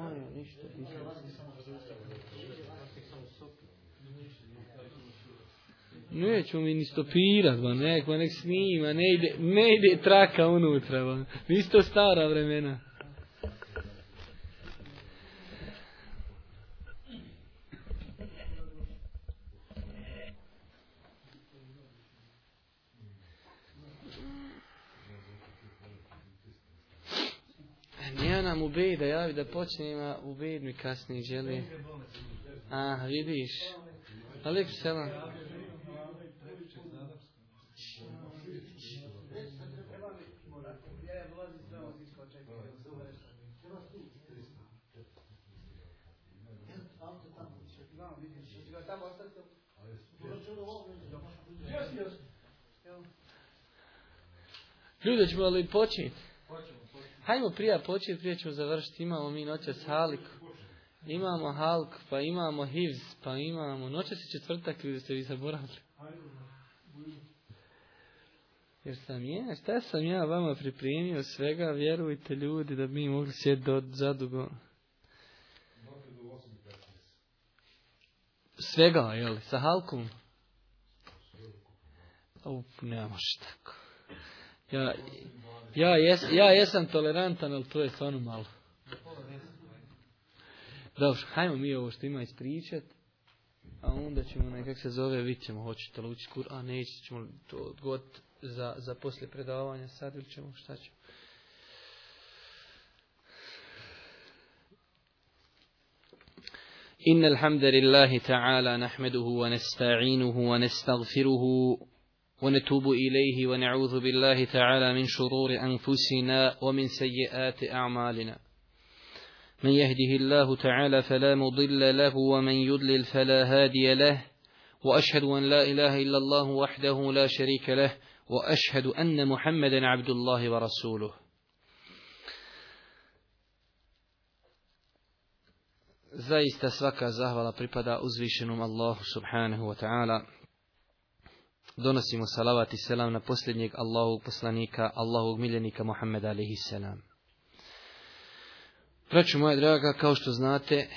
ja, ništa. Nećemo mi ni stopirat, nek snima, ne ide traka unutra, nisu to stara vremena. Nije nam Ubej da javi da počnemo, Ubej mi kasnije želi. Aha, vidiš. Alejkum selam. Ljudi, ćemo li početi? Hajmo prije početi, prije ćemo završiti. Imamo mi noćas Halik. Imamo Halk, pa imamo Hivz, pa imamo... Noćas je četvrtak, ljudi ste vi zaboravili. Jer šta sam ja vama pripremio svega, vjerujte ljudi, da bi mi mogli sjeti zadugo. Svega, jel? Sa Halkom? Ne može tako. Ja jesam tolerantan, ali to je stvarno malo. Dobro, hajmo mi ovo što ima ispričat, a onda ćemo, nekak se zove, vidit ćemo, hoćete li učiti Kur'an, nećemo to odgoditi za poslije predavanja, sad ili ćemo, šta ćemo. إن الحمد لله تعالى نحمده ونستعينه ونستغفره ونتوب إليه ونعوذ بالله تعالى من شرور أنفسنا ومن سيئات أعمالنا من يهده الله تعالى فلا مضل له ومن يضلل فلا هادي له وأشهد أن لا إله إلا الله وحده لا شريك له وأشهد أن محمدا عبد الله ورسوله. Zaista svaka zahvala pripada uzvišenom Allahu subhanahu wa ta'ala. Donosimo salavat i selam na posljednjeg Allahovog poslanika, Allahovog miljenika Muhammeda alejhi selam. Braćo moja draga, kao što znate,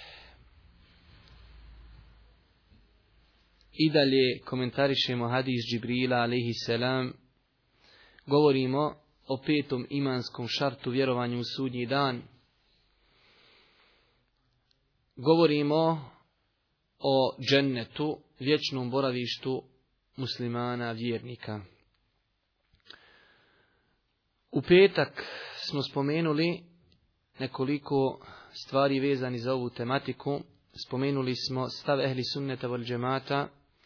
i dalje komentarišemo hadis Džibrila alejhi selam. Govorimo o petom imanskom šartu vjerovanju u sudnji dan. Govorimo o džennetu, vječnom boravištu muslimana, vjernika. U petak smo spomenuli nekoliko stvari vezani za ovu tematiku. Spomenuli smo stav ehli sunneta wal džemata,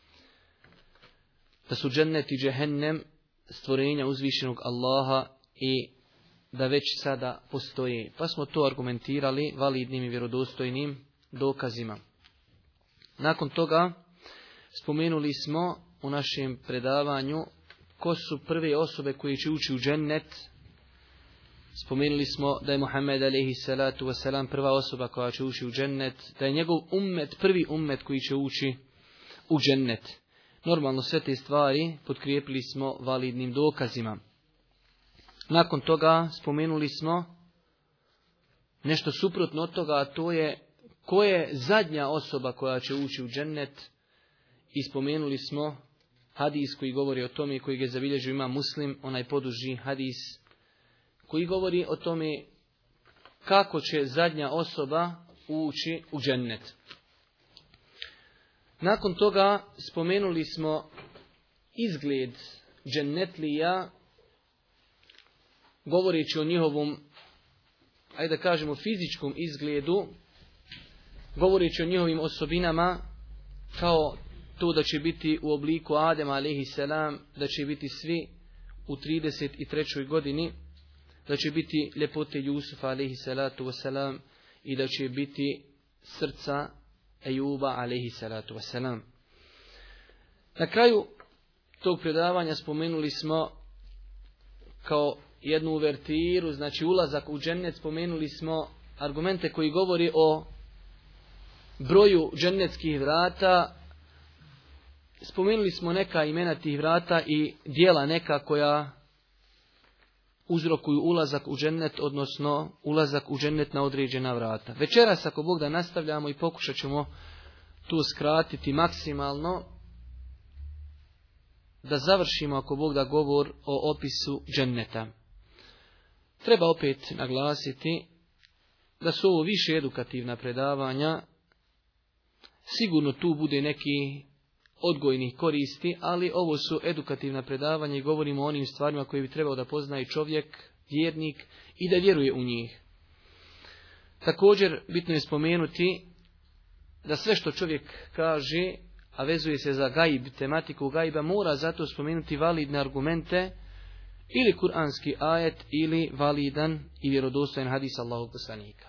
da su džennet i džehennem stvorenja uzvišenog Allaha i da već sada postoje. Pa smo to argumentirali validnim i vjerodostojnim dokazima. Nakon toga spomenuli smo u našem predavanju ko su prve osobe koje će ući u džennet. Spomenuli smo da je Muhammed alejhi salatu wasalam prva osoba koja će ući u džennet, da je njegov ummet prvi ummet koji će ući u džennet. Normalno sve te stvari potkrijepili smo validnim dokazima. Nakon toga spomenuli smo nešto suprotno od toga, a to je ko je zadnja osoba koja će ući u džennet, i spomenuli smo hadis koji govori o tome, koji ga zabilježio Imam Muslim, onaj poduži hadis koji govori o tome kako će zadnja osoba ući u džennet. Nakon toga spomenuli smo izgled džennetlija, govoreći o njihovom, ajde da kažemo, fizičkom izgledu, govoreći o njihovim osobinama, kao to da će biti u obliku Adema alejhi selam, da će biti svi u 33. godini, da će biti ljepote Jusufa alejhi salatu wasalam i da će biti srca Ejuba alejhi salatu wasalam. Na kraju tog predavanja spomenuli smo kao jednu uvertiru, znači ulazak u džennet, spomenuli smo argumente koji govori o broju džennetskih vrata. Spomenuli smo neka imena tih vrata i dijela neka koja uzrokuju ulazak u džennet, odnosno ulazak u džennet na određena vrata. Večeras, ako Bog da, nastavljamo i pokušat ćemo tu skratiti maksimalno, da završimo, ako Bog da, govor o opisu dženneta. Treba opet naglasiti da su ovo više edukativna predavanja. Sigurno tu bude neki odgojnih koristi, ali ovo su edukativna predavanja i govorimo o onim stvarima koje bi trebao da poznaje čovjek, vjernik i da vjeruje u njih. Također bitno je spomenuti da sve što čovjek kaže, a vezuje se za gaib, tematiku gajba, mora zato spomenuti validne argumente, ili kuranski ajet, ili validan i vjerodostojan hadis Allahovog poslanika.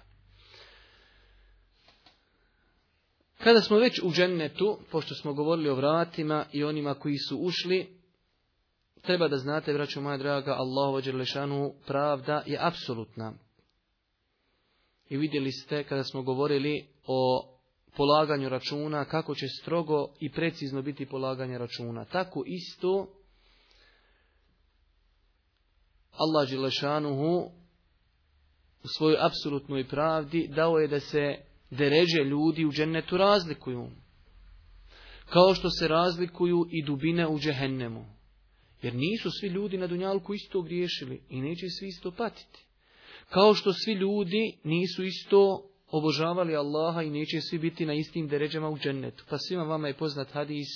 Kada smo već u džennetu, pošto smo govorili o vratima i onima koji su ušli, treba da znate, braćo moja draga, Allahova dželešanu pravda je apsolutna. I vidjeli ste kada smo govorili o polaganju računa, kako će strogo i precizno biti polaganje računa. Tako isto Allah dželešanuhu u svojoj apsolutnoj pravdi dao je da se deređe ljudi u džennetu razlikuju. Kao što se razlikuju i dubine u džehennemu. Jer nisu svi ljudi na dunjalku isto griješili i neće svi isto patiti. Kao što svi ljudi nisu isto obožavali Allaha i neće svi biti na istim deređama u džennetu. Pa svima vama je poznat hadis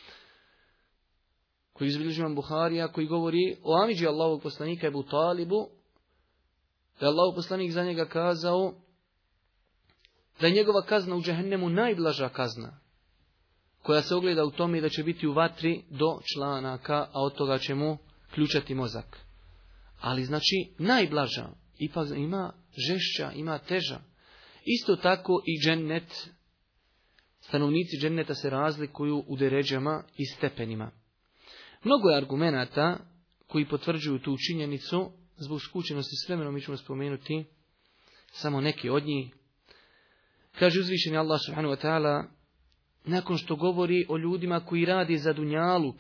koji izbilježi Imam Buharija, koji govori o amidži Allahovog poslanika Ebu Talibu, da je Allahov poslanik za njega kazao da je njegova kazna u džehennemu najblaža kazna, koja se ogleda u tome da će biti u vatri do članaka, a od toga će mu ključati mozak. Ali znači najblaža, ipak ima žešća, ima teža. Isto tako i džennet, stanovnici dženneta se razlikuju u deređama i stepenima. Mnogo je argumenata koji potvrđuju tu činjenicu. Zbog skučenosti s vremenom mi ćemo spomenuti samo neki od njih. Kaže uzvišeni Allah subhanahu wa ta'ala, nakon što govori o ljudima koji radi za dunjaluk,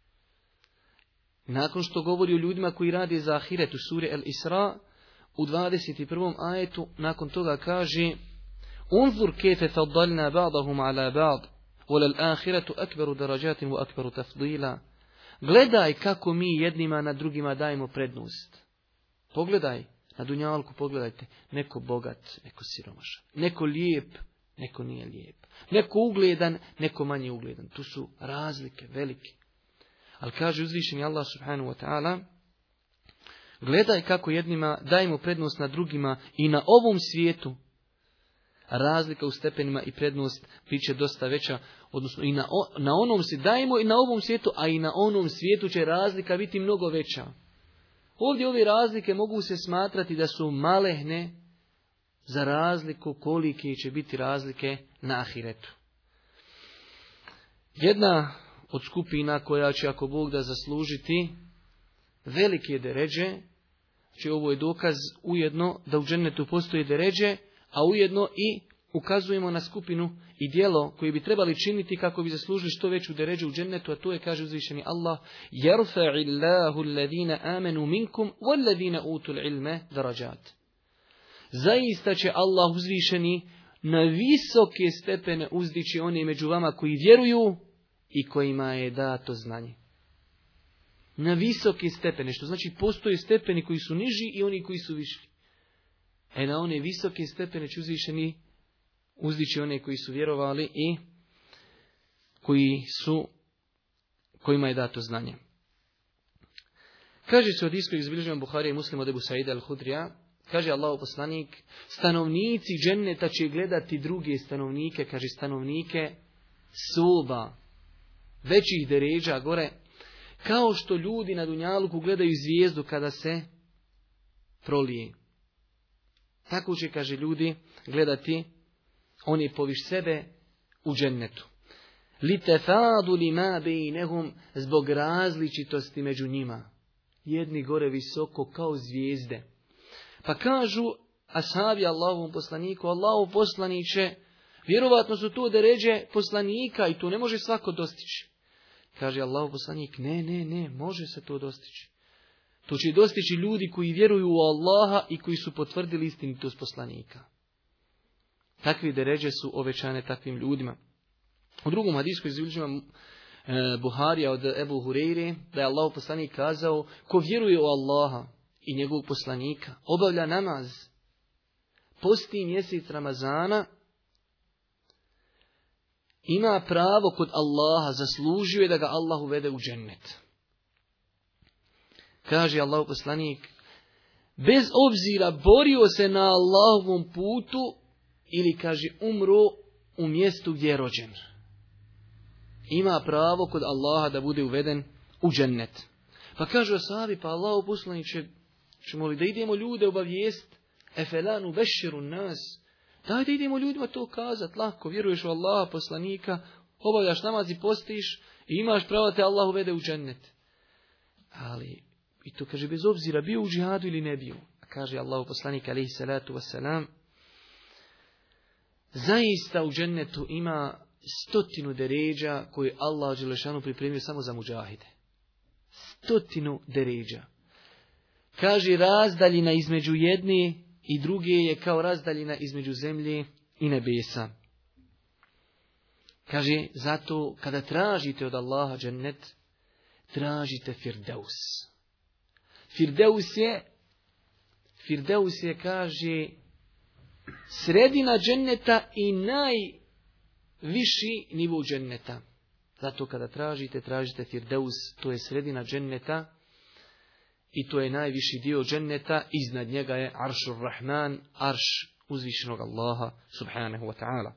nakon što govori o ljudima koji radi za ahiret u suri Al-Isra, u 21. ajetu, nakon toga kaže: Unzur kejfe faddalna ba'dahum ala ba'd, wal al-ahiratu akbaru darajatin wa akbaru tafdila. Gledaj kako mi jednima na drugima dajemo prednost. Pogledaj, na dunjalku pogledajte, neko bogat, neko siromašan, neko lijep, neko nije lijep, neko ugledan, neko manje ugledan. Tu su razlike velike. Ali kaže uzvišeni Allah subhanahu wa ta'ala, gledaj kako jednima dajemo prednost na drugima i na ovom svijetu. Razlika u stepenima i prednost bit će dosta veća, odnosno i na onom se dajemo i na ovom svijetu, a i na onom svijetu će razlika biti mnogo veća. Ovdje ove razlike mogu se smatrati da su malehne za razliku kolike će biti razlike na ahiretu. Jedna od skupina koja će, ako Bog da, zaslužiti velike deređe, znači ovo je dokaz ujedno da u džennetu postoji deređe, a ujedno i ukazujemo na skupinu i djelo koje bi trebali činiti kako bi zaslužili što veću deređu u džennetu, a to je, kaže uzvišeni Allah, Yarfa'illahu alladhina amanu minkum walladhina utul ilme darajat. Zaista će Allah uzvišeni na visoke stepene uzdići one među vama koji vjeruju i kojima je dato znanje. Na visoke stepene, što znači postoje stepeni koji su niži i oni koji su viši. Na one visoke stepene će uzvišeni uzdići one koji su vjerovali i kojima je dato znanje. Kaže se od iskog izbilježima Buharija i Muslima od Ebu Saida al-Hudrija, kaže Allahov poslanik, stanovnici dženneta će gledati druge stanovnike, kaže stanovnike soba, većih deređa gore, kao što ljudi na dunjaluku gledaju zvijezdu kada se prolije. Tako će, kaže, ljudi gledati oni poviš sebe u džennetu. Litefadu lima bejnehum, zbog različitosti među njima. Jedni gore visoko kao zvijezde. Pa kažu ashabi Allahovom poslaniku, Allahov poslaniće, vjerovatno su to deređe poslanika i to ne može svako dostići. Kaže Allahov poslanik, ne, može se to dostići. To će dostići ljudi koji vjeruju u Allaha i koji su potvrdili istinitost poslanika. Takvi deređe su obećane takvim ljudima. U drugom hadisku izbilježima Buharija od Ebu Hureyre, da je Allahov poslanik kazao, ko vjeruje u Allaha i njegovog poslanika, obavlja namaz, posti mjesec Ramazana, ima pravo kod Allaha, zaslužio je da ga Allah uvede u džennet. Kaže Allahov poslanik, bez obzira borio se na Allahovom putu ili, kaže, umro u mjestu gdje je rođen. Ima pravo kod Allaha da bude uveden u džennet. Pa kažu ashabi, pa Allahov poslaniče, ćemo li da idemo ljude obavijest? Efelanu beširu nas. Daj da idemo ljudima to kazat, lako, vjeruješ u Allaha poslanika, obavljaš namaz i postiš i imaš pravo da te Allah uvede u džennet. Ali, i to kaže, bez obzira bio u džihadu ili ne bio. A kaže Allahov poslanik, alejhi salatu wassalam, zaista u džennetu ima 100 deređa koje Allah dželešanu pripremio samo za muđahide. 100 deređa. Kaže, razdaljina između jedne i druge je kao razdaljina između zemlje i nebesa. Kaže, zato kada tražite od Allaha džennet, tražite Firdeus. Firdeus je, kaže, sredina dženneta i najviši nivo dženneta. Zato kada tražite Firdeus, to je sredina dženneta i to je najviši dio dženneta. Iznad njega je Aršur Rahman, arš uzvišenog Allaha subhanahu wa ta'ala.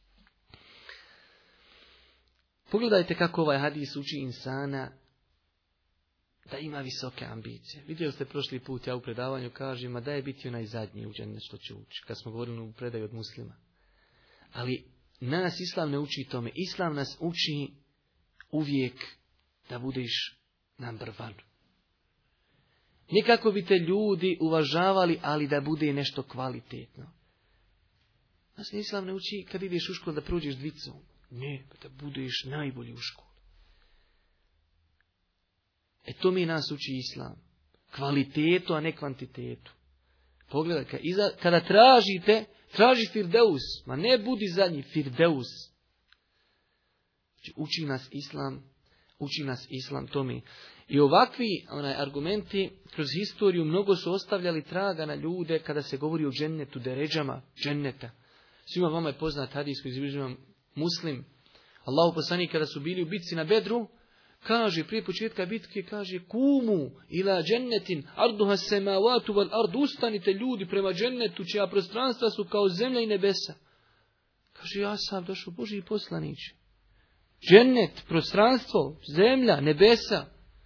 Pogledajte kako ovaj hadis uči insana da ima visoke ambicije. Vidjeli ste prošli put, ja u predavanju kažem, a da je biti onaj zadnji u džennet što će ući, kad smo govorili u predaju od muslima. Ali nas Islam ne uči tome. Islam nas uči uvijek da budeš number one. Nikako bi te ljudi uvažavali, ali da bude nešto kvalitetno. Nas Islam ne uči kad ideš u školu da prođeš dvicu. Ne, da budeš najbolji u školu. To mi nas uči Islam. Kvalitetu, a ne kvantitetu. Pogledaj, kada traži Firdeus. Ma ne budi zadnji, Firdeus. Uči nas Islam tome. I ovakvi argumenti kroz historiju mnogo su ostavljali traga na ljude kada se govori o džennetu, deređama dženneta. Svima vama je poznat hadis koji izbilježuje Muslim. Allahu poslanik kada su bili u bitci na Bedru, kaže, prije početka bitke, kaže, kumu ila džennetin, arduha semavatu val ardu, ustanite ljudi prema džennetu, čija prostranstva su kao zemlja i nebesa. Kaže, ja sam došao, Božji poslaniče. Džennet, prostranstvo, zemlja, nebesa.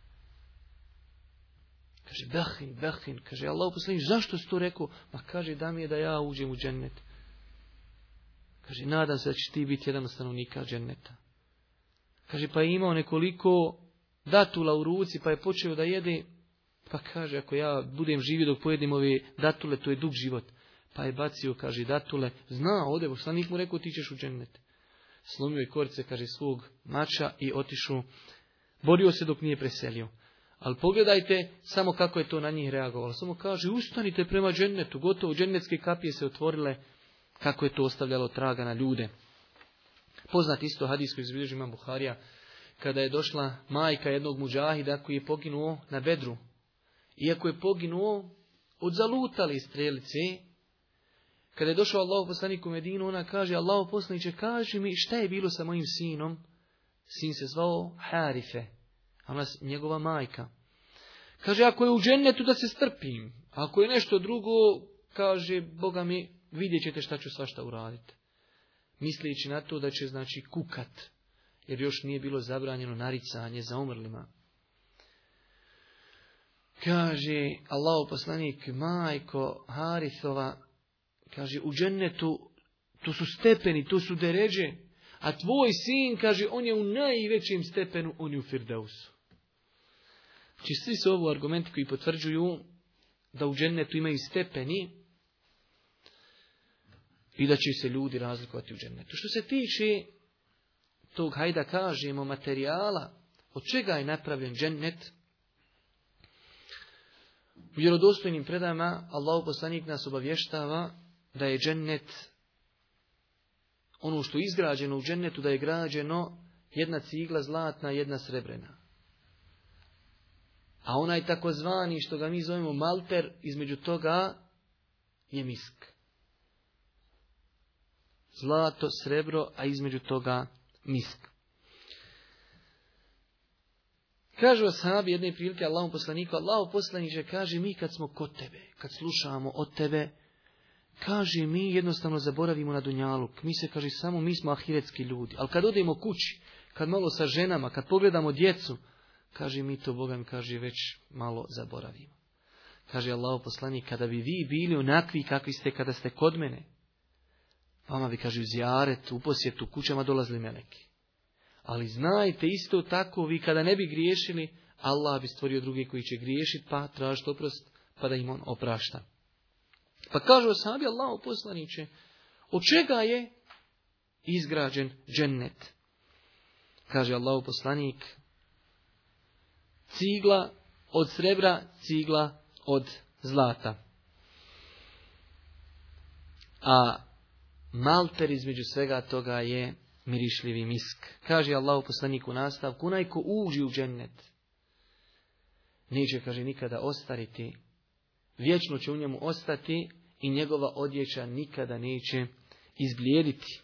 Kaže, behin, kaže, Allah poslaniče, zašto si to rekao? Ma kaže, da mi je da ja uđem u džennet. Kaže, nadam se da će ti biti jedan od stanovnika dženneta. Kaže, pa je imao nekoliko datula u ruci, pa je počeo da jede. Pa kaže, ako ja budem živio dok pojedim ove datule, to je dug život. Pa je bacio, kaže, datule. Zna, ode, poslanik mu rekao, ti ćeš u džennet. Slomio je korice, kaže, svog mača i otišao. Borio se dok nije preselio. Ali pogledajte samo kako je to na njih reagovalo. Samo kaže, ustanite prema džennetu. Gotovo, džennetske kapije se otvorile. Kako je to ostavljalo traga na ljude. Poznat isto hadis koji izbilježi imam Buharija, kada je došla majka jednog muđahida koji je poginuo na Bedru. Iako je poginuo od zalutali strelice, kada je došao Allahov poslanik u Medinu, ona kaže, Allahov poslaniče, kaži mi šta je bilo sa mojim sinom. Sin se zvao Harife, a ona njegova majka. Kaže, ako je u džennetu da se strpim, ako je nešto drugo, kaže, Boga mi, vidjet ćete šta ću svašta uraditi. Misleći na to da će, znači, kukat, jer još nije bilo zabranjeno naricanje za umrlima. Kaže Allahov poslanik, majko Harithova, kaže, u džennetu to su stepeni, to su deređe, a tvoj sin, kaže, on je u najvećem stepenu, on je u Firdausu. Znači, svi su ovo argumenti koji potvrđuju da u džennetu imaju stepeni, i da će se ljudi razlikovati u džennetu. Što se tiče tog, hajda kažemo, materijala, od čega je napravljen džennet, U vjerodostojnim predajama Allahu poslanik nas obavještava da je džennet, ono što je izgrađeno u džennetu, da je građeno jedna cigla zlatna, jedna srebrena. A onaj takozvani, što ga mi zovemo malter, između toga je misk. Zlato, srebro, a između toga misk. Kažu ashabi jedne prilike Allahom poslaniku, Allahu poslaniče, kaže, mi kad smo kod tebe, kad slušamo od tebe, kaže, mi jednostavno zaboravimo na dunjaluk. Mi se, kaže, samo mi smo ahiretski ljudi. Ali kad odemo kući, kad malo sa ženama, kad pogledamo djecu, kaže, mi to, Boga mi kaže, već malo zaboravimo. Kaže Allahu poslanik, kada bi vi bili onakvi kakvi ste kada ste kod mene, vama bi, kaže, u zijaret, u posjetu, kućama dolazili meleki. Ali znajte isto tako, vi kada ne bi griješili, Allah bi stvorio drugi koji će griješiti, pa tražiti oprost, pa da im on oprašta. Pa kažu ashabi, Allahu poslaniče, od čega je izgrađen džennet? Kaže Allahu poslanik, cigla od srebra, cigla od zlata. A malter između svega toga je mirišljivi misk. Kaže Allahu poslanik u nastavku, onaj ko uđe u džennet, neće, kaže, nikada ostariti, vječno će u njemu ostati i njegova odjeća nikada neće izblijediti.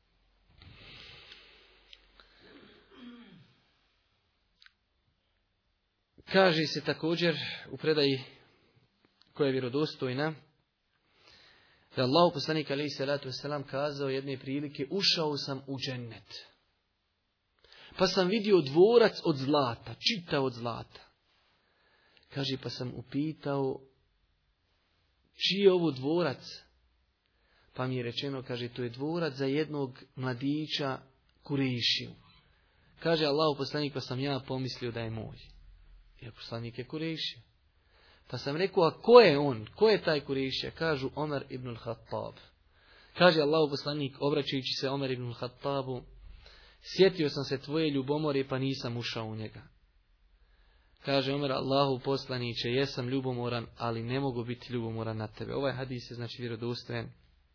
Kaže se također u predaji koja je vjerodostojna, da Allahu poslanik alejhi salatu vesselam kazao jedne prilike, ušao sam u džennet, pa sam vidio dvorac od zlata, čitav od zlata. Kaže, pa sam upitao, čiji je ovo dvorac? Pa mi je rečeno, kaže, to je dvorac za jednog mladića Kurejšiju. Kaže Allahu poslanik, pa sam ja pomislio da je moj. Jer poslanik je Kurejšija. Pa sam rekao, a ko je on? Ko je taj Kurejšija? Kažu, Omer ibn al-Khattab. Kaže Allahu poslanik, obraćajući se Omer ibn al-Khattabu, sjetio sam se tvoje ljubomore, pa nisam ušao u njega. Kaže Omer, Allahu poslaniće, jesam ljubomoran, ali ne mogu biti ljubomoran na tebe. Ovaj hadis je, znači, vjerodostojan.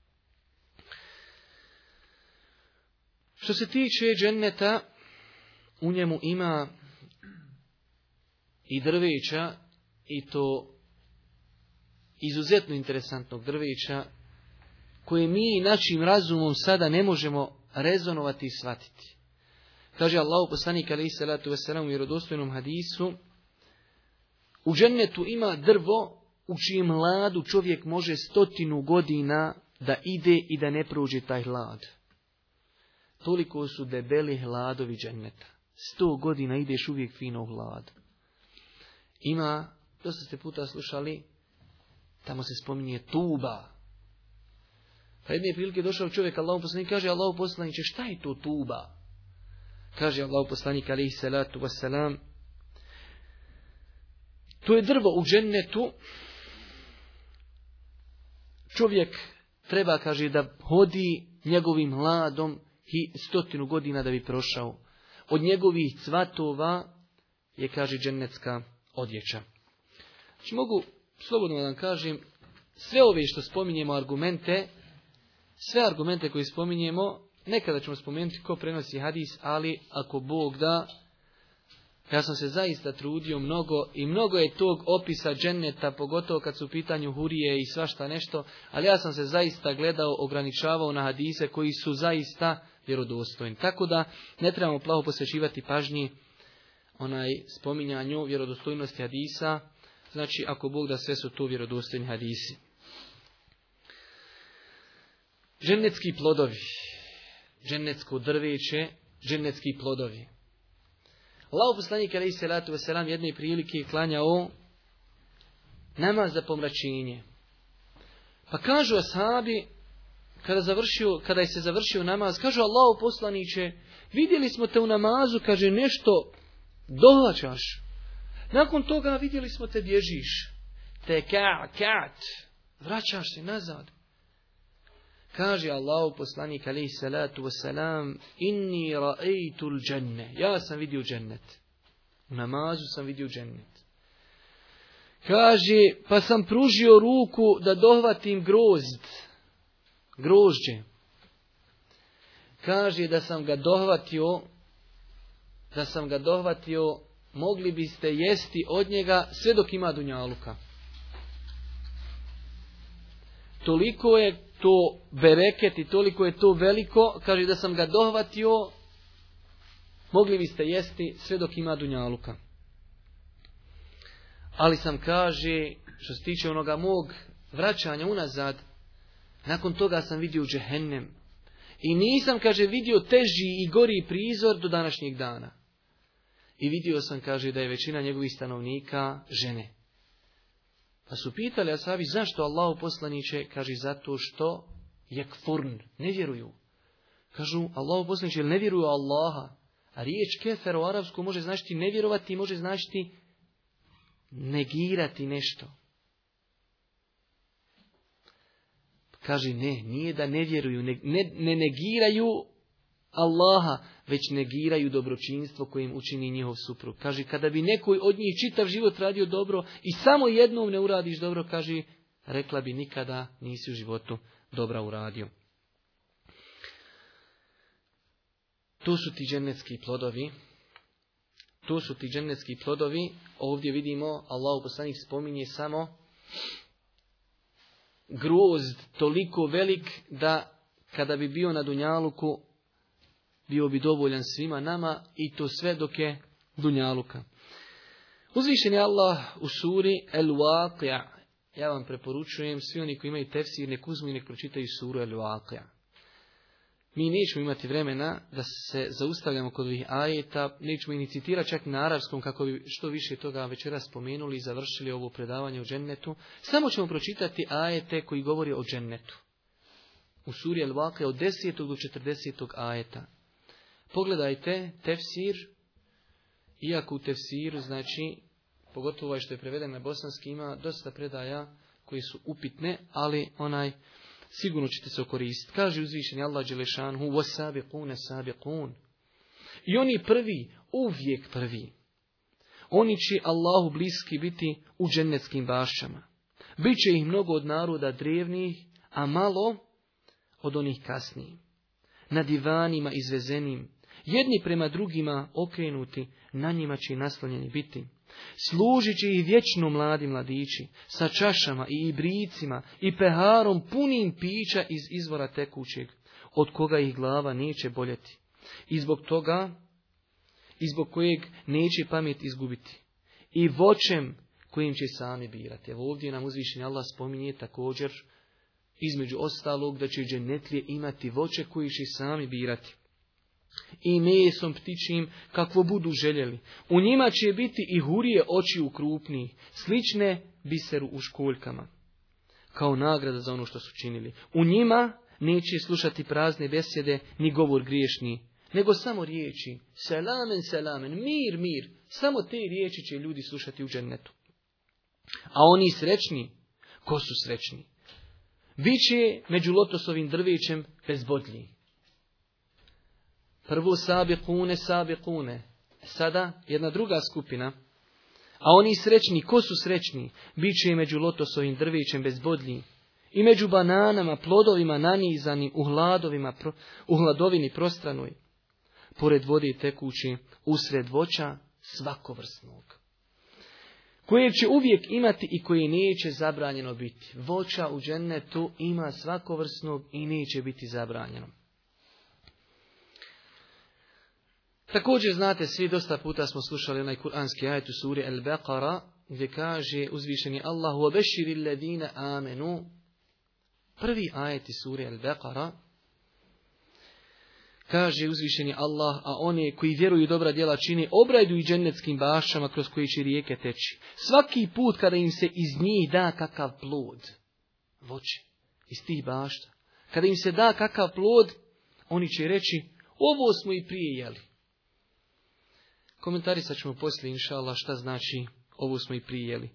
Što se tiče dženneta, u njemu ima i drveća, i to izuzetno interesantnog drveća, koje mi našim razumom sada ne možemo rezonovati i shvatiti. Kaže Allahu poslanik alejhi salatu vesselam u vjerodostojnom hadisu, u džennetu ima drvo u čijem hladu čovjek može 100 godina da ide i da ne prođe taj hlad. Toliko su debeli hladovi dženneta. 100 godina ideš uvijek fino u hladu. Ima, dosta ste puta slušali, tamo se spominje tuba. Pa jedne prilike došao čovjek, Allahu poslanik, kaže Allahu poslaniče, šta je to tuba? Kaže Allahu poslanik alejhi salatu vesselam, to je drvo u džennetu. Čovjek treba, kaže, da hodi njegovim hladom i 100 godina da bi prošao. Od njegovih cvatova je, kaže, džennetska odjeća. Znači, mogu slobodno da vam kažem, sve ove što spominjemo argumente, sve argumente koje spominjemo, nekada ćemo spomenuti ko prenosi hadis, ali ako Bog da, ja sam se zaista trudio mnogo i mnogo je tog opisa dženneta, pogotovo kad su u pitanju hurije i svašta nešto, ali ja sam se zaista gledao, ograničavao na hadise koji su zaista vjerodostojni. Tako da ne trebamo plavo posvećivati pažnji spominjanju vjerodostojnosti hadisa, znači ako Bog da, sve su to vjerodostojni hadisi. Džennetski plodovi, džennetsko drveće, džennetski plodovi. Allahu poslanik alejhi salatu vesselam jedne prilike je klanjao namaz za pomračenje. Pa kažu ashabi, kada je se završio namaz, kažu Allahu poslaniće, vidjeli smo te u namazu, kaže, nešto dohlačaš. Nakon toga vidjeli smo te bježiš. Te ka'at, vraćaš se nazad. Kaže Allahu poslanik alejhi salatu vesselam, inni ra'aytul dženne. Ja sam vidio džennet. U namazu sam vidio džennet. Kaže, pa sam pružio ruku da dohvatim grožđe. Kaže, da sam ga dohvatio, mogli biste jesti od njega sve dok ima dunjaluka. Toliko je to bereket i toliko je to veliko, kaže da sam ga dohvatio, mogli biste jesti sve dok ima dunjaluka. Ali sam, kaže, što se tiče onoga mog vraćanja unazad, nakon toga sam vidio džehennem. I nisam, kaže, vidio teži i gori prizor do današnjeg dana. I vidio sam, kaže, da je većina njegovih stanovnika žene. Pa su pitali ashabi, zašto Allahu poslaniće? Kaže, zato što yakfurn, ne vjeruju. Kažu, Allahu poslaniće, ne vjeruju Allaha. A riječ kefer u arapsku može značiti ne vjerovati, može značiti negirati nešto. Kaže, nije da ne vjeruju, ne negiraju Allaha, već negiraju dobročinstvo kojim učini njihov suprug. Kaže, kada bi neko od njih čitav život radio dobro i samo jednom ne uradiš dobro, kaže, rekla bi nikada nisi u životu dobra uradio. To su ti džennetski plodovi. Ovdje vidimo, Allahu poslanik spominje samo grozd toliko velik da kada bi bio na dunjaluku, bio bi dovoljan svima nama i to sve dok je dunjaluka. Uzvišen je Allah u suri El-Waqi'a. Ja vam preporučujem, svi oni koji imaju tefsir, nek uzmu i nek pročitaju suru El-Waqi'a. Mi nećemo imati vremena da se zaustavljamo kod ovih ajeta, nećemo ni citirati čak na arapskom kako bi što više toga večeras spomenuli i završili ovo predavanje o džennetu. Samo ćemo pročitati ajete koji govori o džennetu. U suri El-Waqi'a od 10. do 40. ajeta. Pogledajte tefsir, iako u tefsiru, znači, pogotovo ovaj što je preveden na bosanski, ima dosta predaja koji su upitne, ali sigurno ćete se okoristiti. Kaže uzvišeni Allah dželešanhu, وَسَابِقُونَ سَابِقُونَ. I oni prvi, uvijek prvi. Oni će Allahu bliski biti u džennetskim bašćama. Biće ih mnogo od naroda drevnih, a malo od onih kasnijih. Na divanima izvezenim, jedni prema drugima okrenuti, na njima će naslonjeni biti. Služit će ih vječno mladi mladići, sa čašama i ibricima i peharom punim pića iz izvora tekućeg, od koga ih glava neće boljeti. I zbog kojeg neće pamet izgubiti. I voćem kojim će sami birati. Evo ovdje nam uzvišeni Allah spominje također, između ostalog, da će džennetlije imati voće koji će sami birati. I mesom ptičim kakvo budu željeli. U njima će biti i hurije očiju krupnijih, slične biseru u školjkama, kao nagrada za ono što su činili. U njima neće slušati prazne besjede ni govor griješni, nego samo riječi selamen, selamen, mir, mir. Samo te riječi će ljudi slušati u džennetu. A oni srećni, ko su srećni? Biće među lotosovim drvećem bezbodlji. Prvo sabiqune. Sada jedna druga skupina. A oni srećni, ko su srećni? Biće među lotosovim drvećem bezbodlji. I među bananama, plodovima nanizanim u hladovini prostranoj. Pored vode tekući, usred voća svakovrsnog. Koje će uvijek imati i koje neće zabranjeno biti. Voća u džennetu ima svakovrsnog i neće biti zabranjeno. Također znate, svi dosta puta smo slušali onaj kuranski ajet u suri Al-Baqara, gdje kaže uzvišeni Allah وَبَشِّرِ الَّذِينَ آمَنُوا. Prvi ajet iz suri Al-Baqara kaže uzvišeni Allah, a one koji vjeruju dobra djela čini, obrajdu i džennetskim bašćama kroz koji će rijeke teći. Svaki put kada im se iz njih da kakav plod, voće, iz tih bašta, kada im se da kakav plod, oni će reći, ovo smo i prije jeli. Komentarisat ćemo poslije, inša Allah, šta znači ovo smo i prije jeli.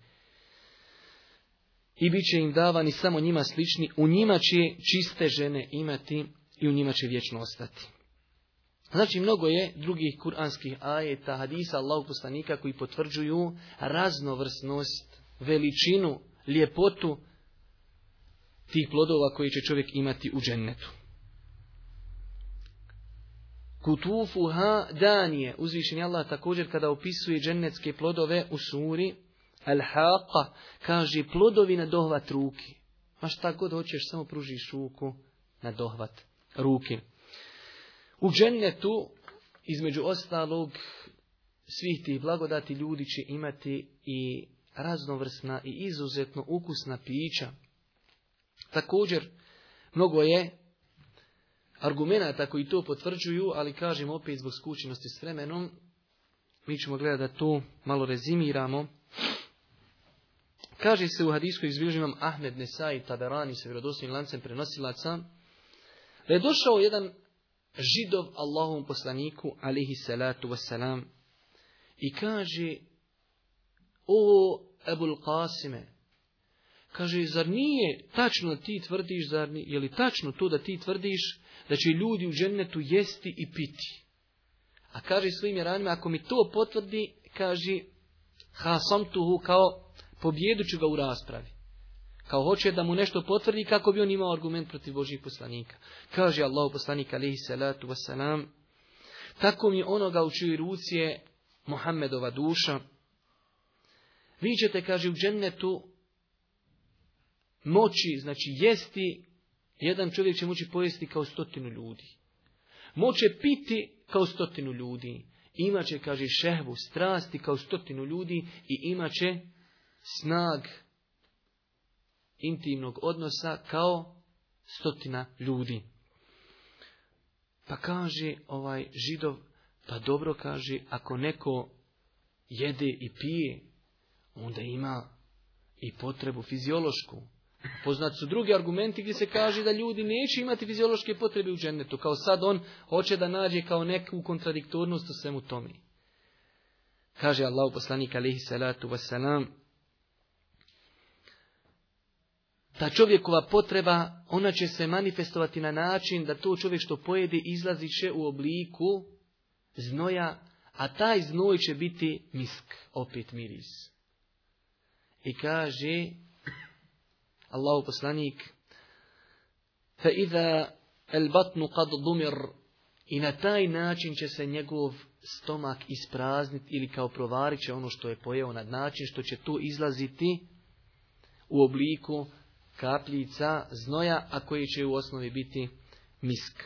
I bit će im davani samo njima slični, u njima će čiste žene imati i u njima će vječno ostati. Znači, mnogo je drugih kuranskih ajeta, hadisa Allahog poslanika koji potvrđuju raznovrsnost veličinu, ljepotu tih plodova koji će čovjek imati u džennetu. Kutufuha danije. Uzvišeni Allah također kada opisuje džennetske plodove u suri Al-Haqqa, kaže plodovi na dohvat ruke. Ma šta god hoćeš, samo pružiš ruku na dohvat ruke. U džennetu, između ostalog, svih tih blagodati ljudi će imati i raznovrsna i izuzetno ukusna pića. Također, mnogo je argumenata koji to potvrđuju, ali kažem opet zbog skučenosti s vremenom, mi ćemo gledati da to malo rezimiramo. Kaže se u hadisku izbilježi imam Ahmed, Nesai, Taberani sa vjerodostojnim lancem prenosilaca, da je došao jedan Židov Allahovom poslaniku, alihi salatu wassalam, i kaže: o Ebul Qasime, kaže, zar nije tačno da ti tvrdiš, je li tačno to da ti tvrdiš da će ljudi u džennetu jesti i piti? A kaže svojim jeranima, ako mi to potvrdi, kaže, hasamtuhu, kao pobjedu ću ga u raspravi. Kao hoće da mu nešto potvrdi kako bi on imao argument protiv Božih poslanika. Kaže Allahu poslanik alejhi salatu vesselam: tako mi onoga u čijoj ruci je Muhammedova duša. Vi ćete, kaže, u džennetu moći, znači jesti, jedan čovjek će moći pojesti kao 100 ljudi. Moće piti kao 100 ljudi. Imaće, kaže, šehvu, strasti kao 100 ljudi i imaće snag intimnog odnosa kao 100 ljudi. Pa kaže ovaj Židov, pa dobro, kaže, ako neko jede i pije, onda ima i potrebu fiziološku. Poznati su drugi argumenti gdje se kaže da ljudi neće imati fiziološke potrebe u džennetu. Kao sad on hoće da nađe kao neku kontradiktornost u svemu tome. Kaže Allahu poslanik alejhi salatu vesselam: ta čovjekova potreba, ona će se manifestovati na način da to čovjek što pojede izlazit će u obliku znoja, a taj znoj će biti misk, opet miris. I kaže Allahu poslanik: fa iza al-batnu qad dumir, i na taj način će se njegov stomak isprazniti ili kao provarit će ono što je pojeo, na način što će to izlaziti u obliku kapljica znoja, a koji će u osnovi biti misk.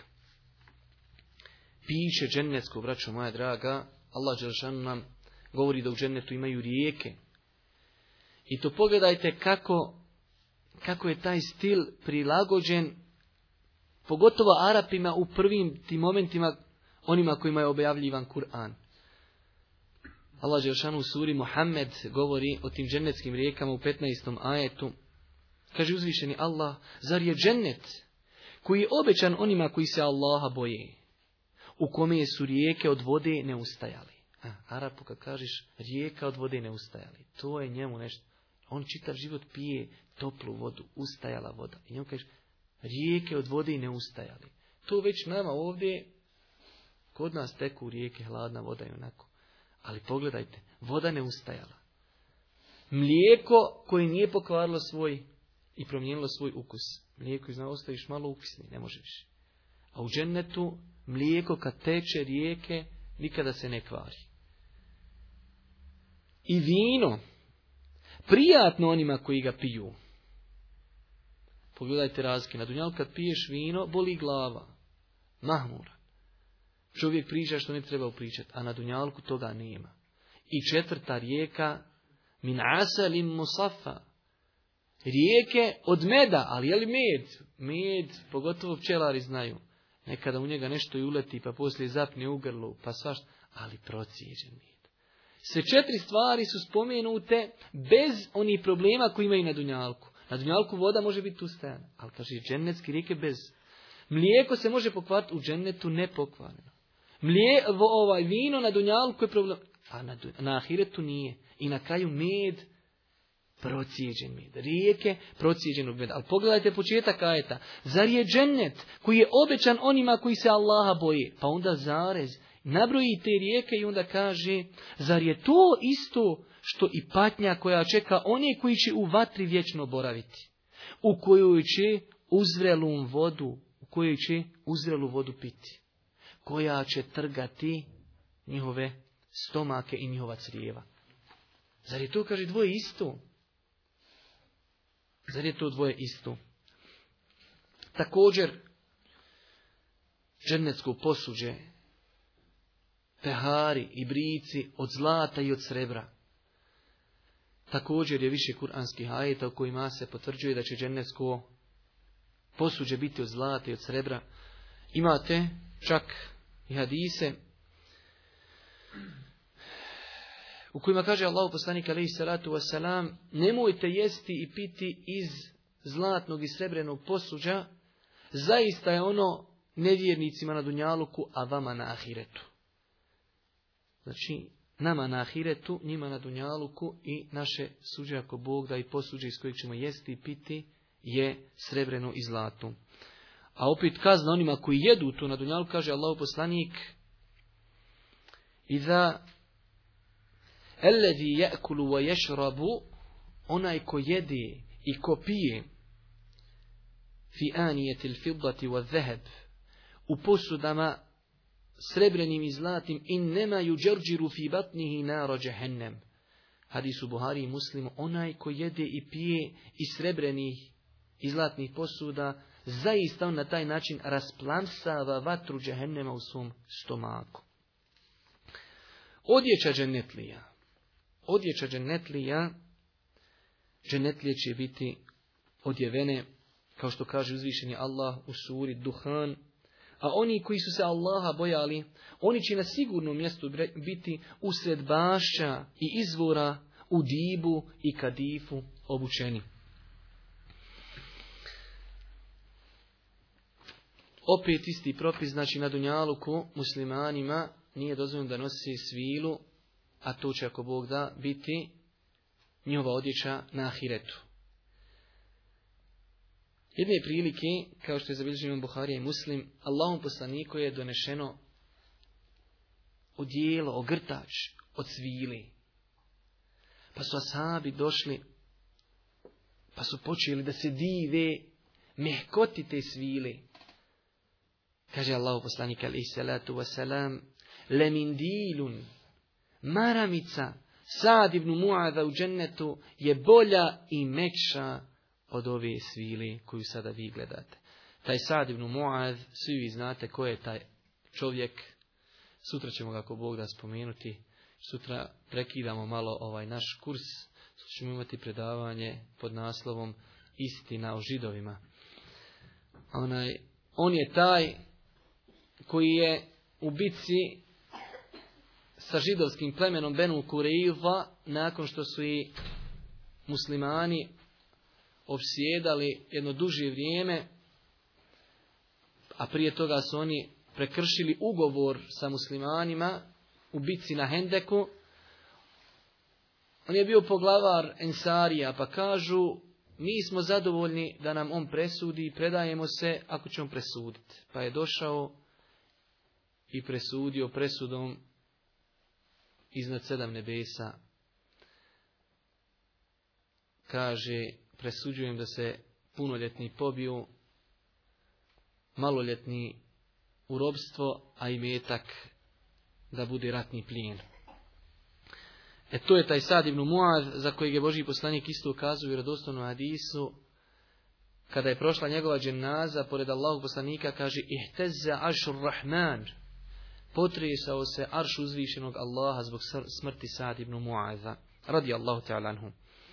Piće džennetsko, braćo moja draga, Allah dželešanu nam govori da u džennetu imaju rijeke. I to pogledajte kako je taj stil prilagođen, pogotovo Arapima u prvim tim momentima, onima kojima je objavljivan Kur'an. Allah dželešanu u suri Muhammed govori o tim džennetskim rijekama u 15. ajetu. Kaže uzvišeni Allah: zar je džennet koji je obećan onima koji se Allaha boje, u kome su rijeke od vode neustajali. Arapu kad kažeš rijeka od vode neustajali, to je njemu nešto. On čitav život pije toplu vodu, ustajala voda. I njemu kažeš rijeke od vode neustajali. To već nama ovdje, kod nas teku rijeke, hladna voda i onako. Ali pogledajte, voda neustajala. Mlijeko koje nije pokvarilo svoj i promijenilo svoj ukus. Mlijeko i ostaviš malo ukusni, ne može više. A u džennetu mlijeko kad teče rijeke nikada se ne kvari. I vino prijatno onima koji ga piju. Pogledajte razlike. Na dunjalu kad piješ vino, boli glava. Mahmuran. Čovjek priča što ne treba pričati, a na dunjalku toga nema. I 4. rijeka, min asalim musaffa. Rijeke od meda, ali je li med? Med, pogotovo pčelari znaju. Nekada u njega nešto i uleti, pa poslije zapne u grlu, pa svašta, ali procijeđen med. Sve 4 stvari su spomenute bez onih problema koji imaju na dunjalku. Na dunjalku voda može biti ustajana, ali kaže džennetski rijeke bez. Mlijeko se može pokvariti, u džennetu nepokvareno. Vino na dunjalku je problem, a na ahiretu nije. I na kraju med, procijeđen med. Rijeke procijeđenog meda. Ali pogledajte početak ajeta. Zar je džennet koji je obećan onima koji se Allaha boje? Pa onda zarez. Nabroji te rijeke i onda kaže, zar je to isto što i patnja koja čeka one koji će u vatri vječno boraviti, u kojoj će uzvrelu vodu piti, koja će trgati njihove stomake i njihova crijeva. Zar je to, kaže, dvoje isto? Zar je to dvoje isto? Također, džennetsko posuđe, pehari i brici od zlata i od srebra. Također je više kuranskih ajeta u kojima se potvrđuje da će džennetsko posuđe biti od zlata i od srebra. Imate čak i hadise u kojima kaže Allahu poslanik alejhi salatu vesselam: nemojte jesti i piti iz zlatnog i srebrenog posuđa, zaista je ono nevjernicima na dunjaluku, a vama na ahiretu. Znači, nama na ahiretu, njima na dunjaluku, i naše suđe, ako Bog da, i posuđe iz kojeg ćemo jesti i piti je srebreno i zlato. A opet kazna onima koji jedu to na dunjaluku, kaže Allahu poslanik: iza alladhi ya'kulu wa yashrabu, onaj ko jede i ko pije, fi aniyati al-fiddati wa-dhahab, u posudama srebrenim i zlatim, innema yujarjiru fi batnihi nara jahannam. Hadis u Buhari i Muslimu: onaj ko jede i pije iz srebrenih i zlatnih posuda, zaista on na taj način rasplamsava vatru džehennema u svom stomaku. Odjeća džennetlija. Odjeća džennetlija, džennetlije će biti odjevene, kao što kaže uzvišeni Allah u suri Duhan, a oni koji su se Allaha bojali, oni će na sigurnom mjestu biti usred bašća i izvora, u dibu i kadifu obučeni. Opet isti propis, znači na dunjaluku muslimanima nije dozvoljeno da nosi svilu, a to će, ako Bog da, biti njihova odjeća na ahiretu. Jedne prilike, kao što je zabilježeno Buharija i Muslim, Allahom poslaniku je donešeno odijelo, ogrtač od svili. Pa su ashabi došli, pa su počeli da se dive mehkoti te svile. Kaže Allahu poslanik alejhi salatu vesselam: lemindilun, maramica Sa'd ibn Mu'adha u džennetu je bolja i mekša od ove svile koju sada vi gledate. Taj Sa'd ibn Mu'adh, svi vi znate ko je taj čovjek. Sutra ćemo ga, ako Bog da, spomenuti. Sutra prekidamo malo ovaj naš kurs. Sutra ćemo imati predavanje pod naslovom Istina o židovima. On je taj koji je u bitci sa židovskim plemenom Benu Kurejva, nakon što su i muslimani opsjedali jedno duže vrijeme, a prije toga su oni prekršili ugovor sa muslimanima u bitci na Hendeku. On je bio poglavar Ensarija, pa kažu: mi smo zadovoljni da nam on presudi i predajemo se ako će on presuditi. Pa je došao i presudio presudom iznad 7 nebesa. Kaže: presuđujem da se punoljetni pobiju, maloljetni u robstvo, a imetak da bude ratni plijen. To je taj Sa'd ibn Mu'adh, za kojeg je Božji poslanik isto ukazuje u vjerodostojnom hadisu. Kada je prošla njegova dženaza pored Allahog poslanika, kaže: ihtezza aršur rahman, potresao se arš uzvišenog Allaha zbog smrti Sa'd ibn Mu'adha, radi Allahu ta'ala anhu.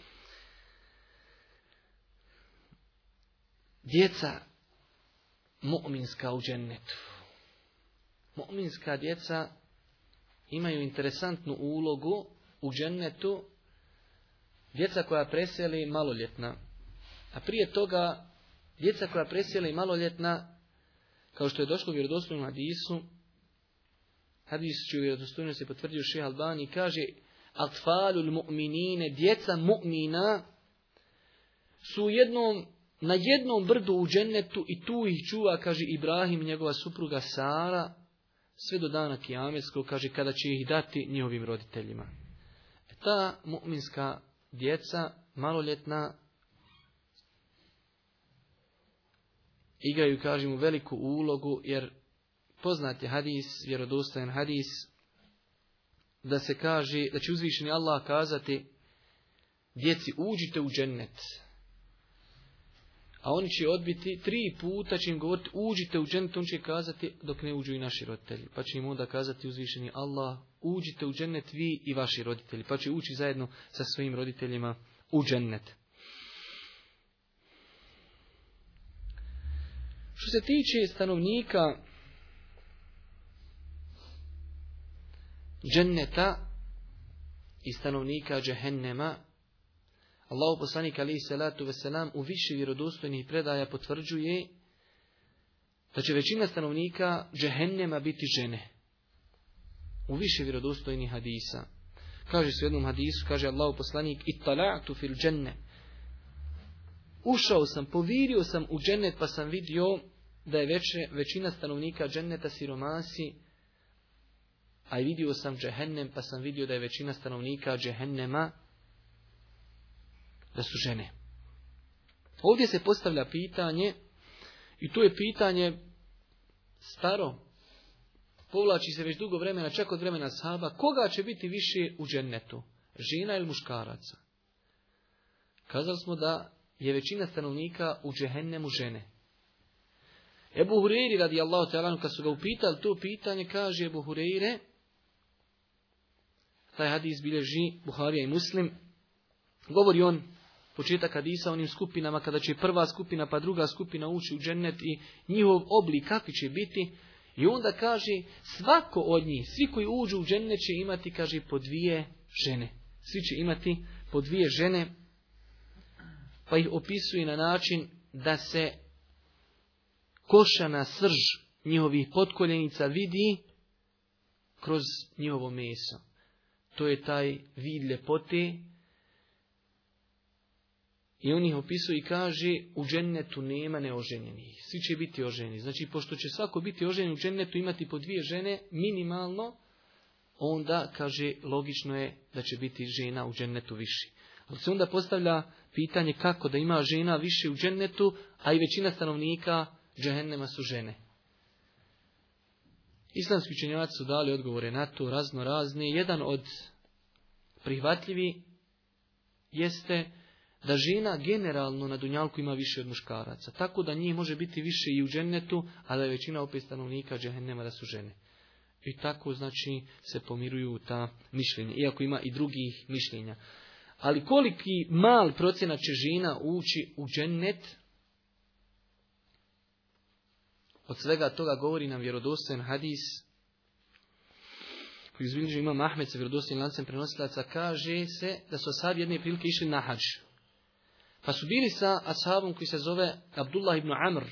Djeca mu'minska u džennetu. Mu'minska djeca imaju interesantnu ulogu u džennetu. Djeca koja preseli maloljetna. A prije toga, djeca koja preseli maloljetna, kao što je došlo u vjerodostojnom hadisu, hadis čiju vjerodostojnost je potvrdio Šejh Albani, kaže: atfalul mu'minine, djeca mu'mina su na jednom brdu u džennetu i tu ih čuva, kaže, Ibrahim i njegova supruga Sara, sve do dana kijametskog, kaže, kada će ih dati njihovim roditeljima. ta mu'minska djeca, maloljetna, igraju, kažemo, veliku ulogu, jer poznat je hadis, vjerodostojan hadis, da se kaže, da će uzvišeni Allah kazati djeci uđite u džennet. A oni će odbiti 3 puta, će im govoriti uđite u džennet, on će kazati dok ne uđu i naši roditelji. Pa će im onda kazati uzvišeni Allah uđite u džennet vi i vaši roditelji. Pa će ući zajedno sa svojim roditeljima u džennet. Što se tiče stanovnika dženneta i stanovnika džehennema, Allahu poslanik alejhi salatu vesselam u više vjerodostojnih predaja potvrđuje da će većina stanovnika džehennema biti žene. U više vjerodostojnih hadisa. Kaže se u jednom hadisu, kaže Allahu poslanik ittala'tu fil dženne. Ušao sam, povirio sam u džennet pa sam vidio da je većina stanovnika dženneta siromasi, a i vidio sam džehennem pa sam vidio da je većina stanovnika džehennema da su žene. Ovdje se postavlja pitanje, i to je pitanje staro, povlači se već dugo vremena, čak od vremena ashaba, koga će biti više u džennetu, žena ili muškaraca? Kazali smo da je većina stanovnika u džehennemu žene. Ebu Hureyri radijallahu ta'ala, kad su ga upitali to pitanje, kaže Ebu Hureyre, taj hadis bilježi Buharija i Muslim, govori on, početak hadisa, onim skupinama, kada će prva skupina pa druga skupina ući u džennet i njihov oblik kakvi će biti. I onda kaže, svako od njih, svi koji uđu u džennet će imati, kaže, po 2 žene. Svi će imati po 2 žene, pa ih opisuje na način da se košana srž njihovih potkoljenica vidi kroz njihovo meso. To je taj vid ljepote. I on ih opisuje i kaže, u džennetu nema neoženjenih. Svi će biti oženjeni. Znači, pošto će svako biti oženjen u džennetu, imati po 2 žene, minimalno, onda, kaže, logično je da će biti žena u džennetu više. Ali se onda postavlja pitanje kako da ima žena više u džennetu, a i većina stanovnika džehennema su žene. Islamski učenjaci su dali odgovore na to, razno razne. Jedan od prihvatljivi jeste da žena generalno na dunjalku ima više od muškaraca. Tako da njih može biti više i u džennetu, a da je većina opet stanovnika džehennema da su žene. I tako znači se pomiruju ta mišljenja, iako ima i drugih mišljenja. Ali koliki mal procenat će žena ući u džennet, od svega toga govori nam vjerodostojan hadis koji izbilježi Imam Ahmed sa vjerodostojnim lancem prenosilaca. Kaže se da su ashabi jedne prilike išli na hadž. Pa su bili sa ashabom koji se zove Abdullah ibn Amr.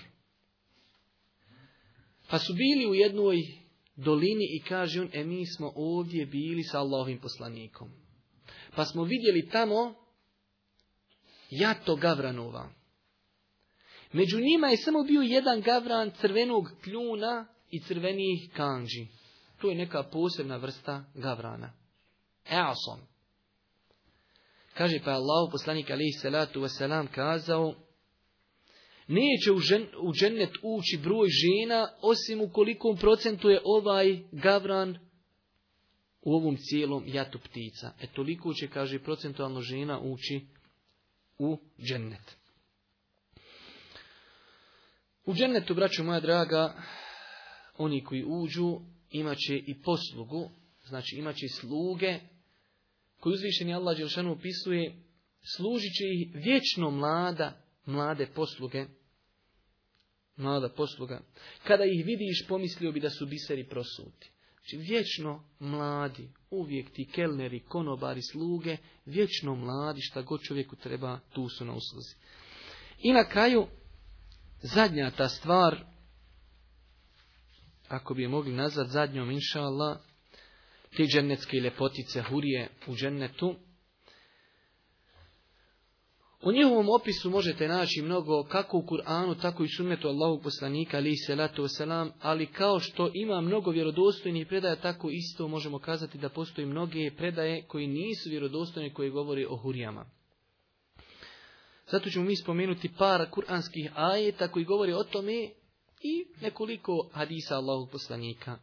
Pa su bili u jednoj dolini i kaže on, mi smo ovdje bili sa Allahovim poslanikom. Pa smo vidjeli tamo jato gavranova. Među njima je samo bio jedan gavran crvenog kljuna i crvenih kanđi. To je neka posebna vrsta gavrana. Eason. Kaže pa Allah, poslanik alejhi salatu vesselam kazao, neće u džennet ući broj žena, osim u kolikom procentu je ovaj gavran u ovom cijelom jatu ptica. Toliko će, kaže, procentualno žena ući u džennet. U džennetu, braćo moja draga, oni koji uđu imat će i poslugu, znači imat će sluge, koji uzvišeni Allah dželešanu opisuje, služit će ih vječno mlade posluge. Mlada posluga. Kada ih vidiš, pomislio bi da su biseri prosuti. Znači vječno mladi, uvijek ti kelneri, konobari, sluge, vječno mladi, šta god čovjeku treba, tu su na usluzi. I na kraju, zadnja ta stvar, ako bi je mogli nazvati zadnjom, inša Allah, te džennetske ljepotice, hurije u džennetu. U njihovom opisu možete naći mnogo, kako u Kur'anu, tako i u sunnetu Allahovog poslanika, alejhi selatu vesselam, ali kao što ima mnogo vjerodostojnih predaja, tako isto možemo kazati da postoji mnoge predaje koji nisu vjerodostojne, koje govore o hurijama. Zato ćemo mi spomenuti par kuranskih ajeta koji govore o tome i nekoliko hadisa Allahovog poslanika.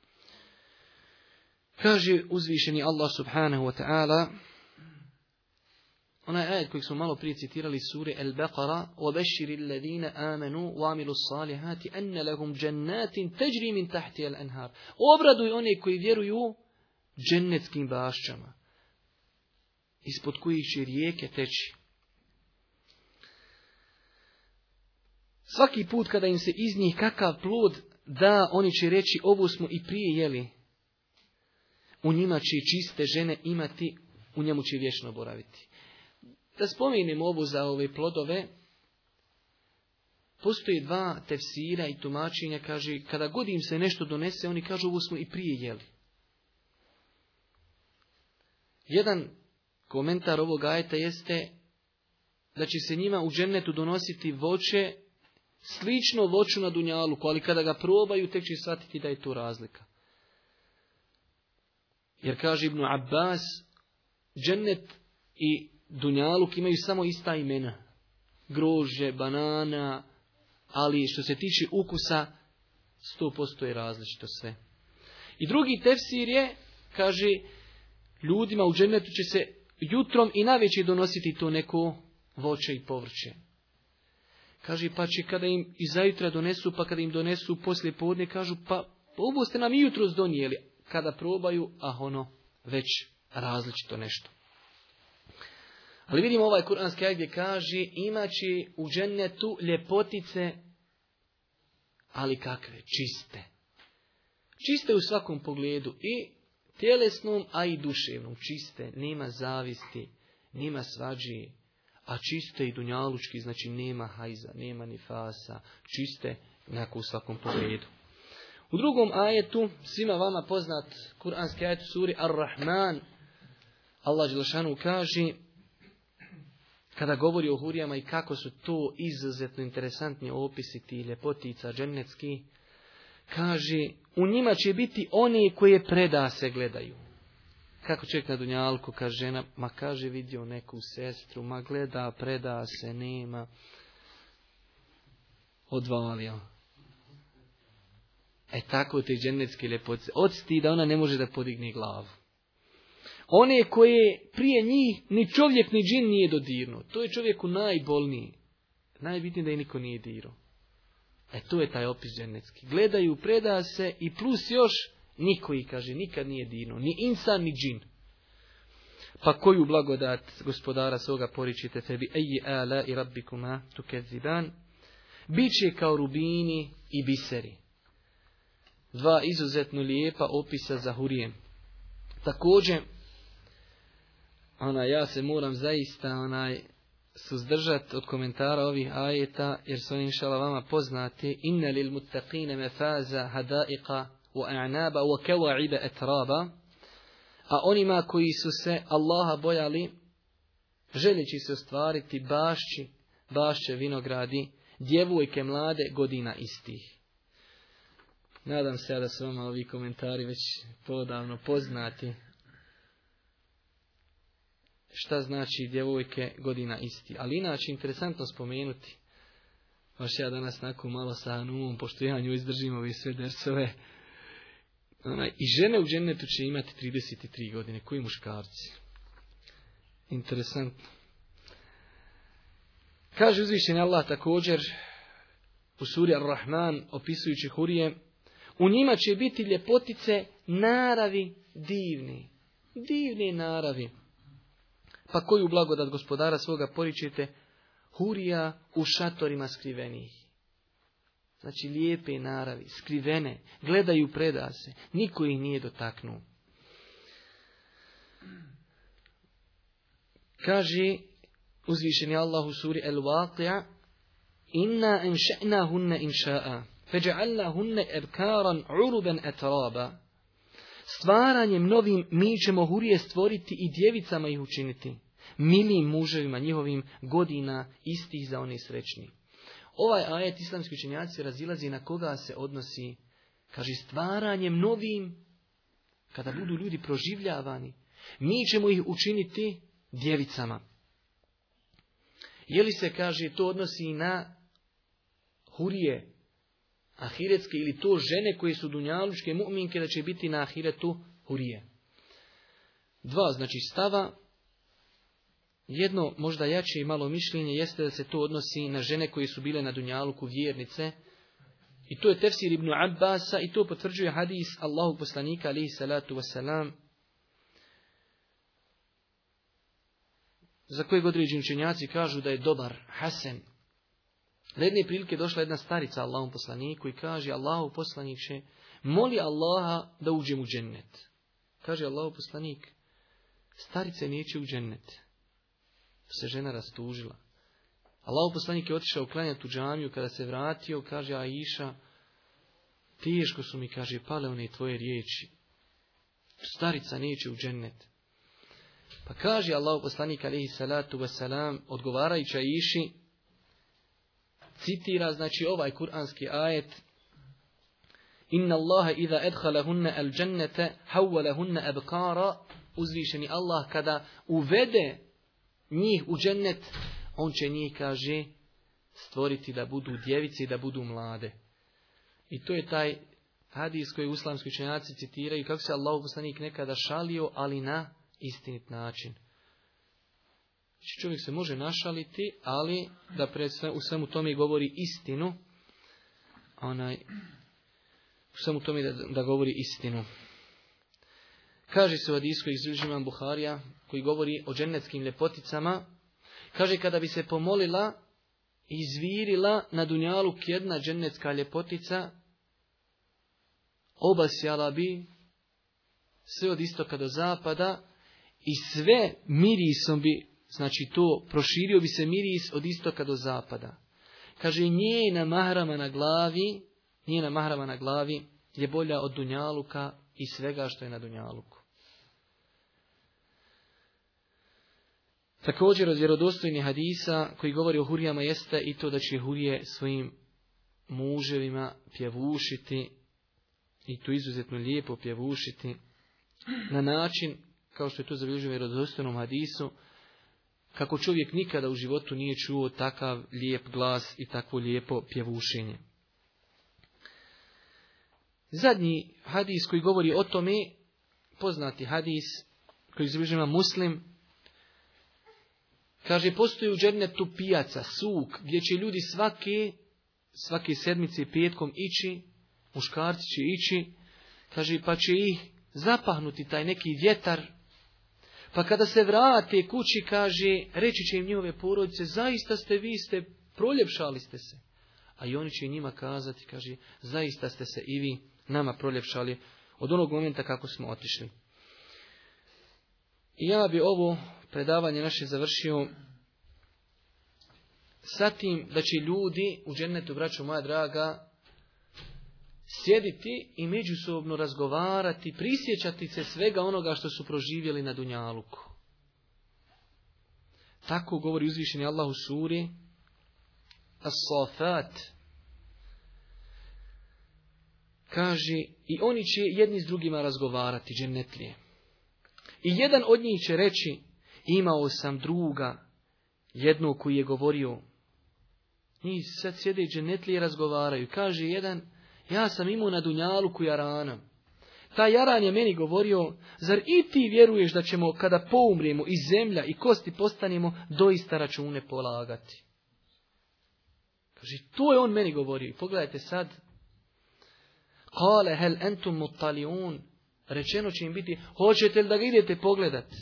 Kaže uzvišeni Allah subhanahu wa ta'ala, onaj ajet koji smo malo prije citirali sure Al-Baqara, وَبَشِّرِ الَّذِينَ آمَنُوا وَعَمِلُوا الصَّالِحَاتِ أَنَّ لَهُمْ جَنَّاتٍ تَجْرِي مِنْ تَحْتِهَا الْأَنْهَارِ. Obraduj one koji vjeruju džennetskim bašćama, ispod kojih će rijeke teći. Svaki put kada im se iz njih kakav plod da, oni će reći, ovo smo i prije jeli. U njima će čiste žene imati, u njemu će vječno boraviti. Da spomenem ovo za ove plodove, postoje dva tefsira i tumačenja, kaže, kada god im se nešto donese, oni kažu, ovo smo i prije jeli. Jedan komentar ovog ajeta jeste da će se njima u džennetu donositi voće, slično voću na dunjaluku, ali kada ga probaju, tek će shvatiti da je to razlika. Jer kaže Ibn Abbas, džennet i dunjaluk imaju samo ista imena. Grožđe, banana, ali što se tiče ukusa, 100% je različito sve. I drugi tefsir je, kaže, ljudima u džennetu će se jutrom i navečer donositi to neko voće i povrće. Kaže, pa će kada im i zajutra donesu, pa kada im donesu poslije podne, kažu, pa ovo ste nam i jutros donijeli. Kada probaju, ono već različito nešto. Ali vidimo ovaj kuranski ajet gdje kaže, imaće u džennetu ljepotice, ali kakve? Čiste. Čiste u svakom pogledu, i tjelesnom, a i duševnom. Čiste, nema zavisti, nema svađe, a čiste i dunjalučki, znači nema hajza, nema nifasa, čiste nekako u svakom pogledu. U drugom ajetu, svima vama poznat kuranski ajet u suri Ar-Rahman, Allah dželešanu kaže, kada govori o hurijama i kako su to izuzetno interesantni opisi ti ljepotica džennetski, kaže, u njima će biti one koje preda se gledaju. Kako čovjek na dunjalku, kaže žena, ma kaže vidio neku sestru, ma gleda, preda se, nema, odvalio. Tako te džennetske ljepotice. Od stida ona ne može da podigne glavu. One koje prije njih ni čovjek ni džin nije dodirnuo. To je čovjeku najbolniji. Najbitnije da je niko nije dirao. To je taj opis džennetski. Gledaju, preda se i plus još niko ih, kaže, nikad nije dirnuo. Ni insan, ni džin. Pa koju blagodat gospodara svoga poričite tebi? Eji ala i rabbikuma tukeziban. Biće kao rubini i biseri. Dva izuzetno lijepa opisa za hurije. Također, ja se moram zaista suzdržati od komentara ovih ajeta, jer su oni inšala vama poznati. Inna lil muttaqine mefaza hadaiqa wa a'naba wa kawa'iba etraba. A onima koji su se Allaha bojali, želeći se ostvariti bašće vinogradi, djevojke mlade godina istih. Nadam se da su vama ovi komentari već podavno poznati. Šta znači djevojke godina isti. Ali inače interesantno spomenuti. Baš ja danas nakon malo sa Hanumom, pošto ja nju izdržim ove sve dersove. I žene u džennetu će imati 33 godine. Koji muškarci? Interesantno. Kaže uzvišeni Allah također u suri Ar-Rahman, opisujući hurije, u njima će biti ljepotice naravi divne. Divne naravi. Pa koju blagodat gospodara svoga poričite? Hurija u šatorima skrivenih. Znači lijepe naravi, skrivene, gledaju, preda se. Niko ih nije dotaknuo. Kaže uzvišeni Allah u suri Al-Waqi'a, inna enša'nahunne inša'a. فَجَعَلْنَهُنَّ أَبْكَارًا عُرُبًا أَتْرَابًا. Stvaranjem novim mi ćemo hurije stvoriti i djevicama ih učiniti. milim muževima, njihovim godina istih za one srećni. Ovaj ajet islamski učenjaci razilazi na koga se odnosi. Kaže, stvaranjem novim, kada budu ljudi proživljavani, mi ćemo ih učiniti djevicama. Je li se, kaže, to odnosi na hurije ahiretske ili to žene koje su dunjalučke mu'minke da će biti na ahiretu hurije? Dva, znači, stava. Jedno, možda jače i malo mišljenje, jeste da se to odnosi na žene koje su bile na dunjaluku vjernice. I to je tefsir Ibn Abbasa i to potvrđuje hadis Allahog poslanika alejhi salatu vesselam, za kojeg određeni učenjaci kažu da je dobar, hasen. Na jedne prilike došla jedna starica Allahom poslaniku i kaže, Allahov poslaniče, moli Allaha da uđem u džennet. Kaže Allahov poslanik, starice neće u džennet. Se žena rastužila. Allahov poslanik je otišao klanjati u džamiju, kada se vratio, kaže Aisha, teško su mi, kaže, pale one tvoje riječi. Starica neće u džennet. Pa kaže Allahov poslanik alejhi salatu vesselam, odgovarajući Aiši, citira, znači, ovaj kuranski ajet, Inna Allaha iza edhalahunna al džennete havvalahunna abkara, uzvišeni Allah kada uvede njih u džennet, on će njih, kaže, stvoriti da budu djevice i da budu mlade. I to je taj hadis koji islamski učenjaci citiraju, kako se Allahov poslanik nekada šalio, ali na istinit način. Čovjek se može našaliti, ali da u svemu tome govori istinu. U svemu tome da govori istinu. Kaže se u hadisu koji izriži imam Buharija, koji govori o džennetskim ljepoticama. Kaže, kada bi se pomolila i izvirila na dunjaluk jedna džennetska ljepotica, obasjala bi sve od istoka do zapada i sve mirisom bi, znači to, proširio bi se miris od istoka do zapada. Kaže, njena mahrama na glavi je bolja od dunjaluka i svega što je na dunjaluku. Također od vjerodostojnih hadisa koji govori o hurijama jeste i to da će hurije svojim muževima pjevušiti, i to izuzetno lijepo pjevušiti, na način, kao što je to zabilježeno u vjerodostojnom hadisu, kako čovjek nikada u životu nije čuo takav lijep glas i takvo lijepo pjevušenje. Zadnji hadis koji govori o tome, poznati hadis koji zabilježeno Muslim, kaže, postoji u džennetu pijaca, suk, gdje će ljudi svake sedmice petkom ići, muškarci će ići, kaže, pa će ih zapahnuti taj neki vjetar, pa kada se vrate kući, kaže, reći će im njihove porodice, zaista ste proljepšali ste se. A i oni će njima kazati, kaže, zaista ste se i vi nama proljepšali od onog momenta kako smo otišli. I ja bi ovo predavanje naše završio sa tim da će ljudi u džennetu, braćo moja draga, sjediti i međusobno razgovarati, prisjećati se svega onoga što su proživjeli na dunjaluku. Tako govori uzvišeni Allah u suri As-Safat. Kaže, i oni će jedni s drugima razgovarati, džennetlije. I jedan od njih će reći, imao sam druga, jednog koji je govorio. Njih sad sjede džennetlije i razgovaraju. Kaže jedan, ja sam imao na dunjaluku jarana. Taj jaran je meni govorio, zar i ti vjeruješ da ćemo kada poumrijemo i zemlja i kosti postanemo doista račune polagati? Kaže, to je on meni govorio. I pogledajte sad. Kale hel entum muttaliun. Rečeno će im biti, hoćete li da ga idete pogledati?